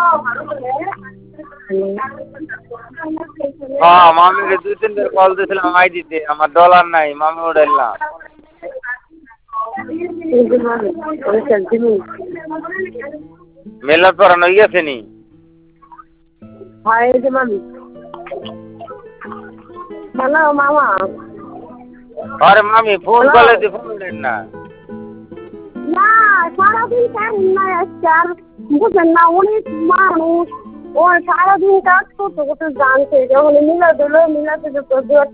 হ্যাঁ মামিকে 2-3 বার কল দিয়েছিলাম আইডিতে আমার ডলার নাই মামি উঠাইল না। মেলার পড়ানো গেছে নি? হ্যালো মামা। আরে মামি ফোন করলে তুই ফোন দেন না। না সারাদিন কাজ নাই আজকে আর বুঝেন না অনেক মানুষ ও সারাদিন কাজ করতে করতে জানছে যখন মিলাদ হলো মিলাদ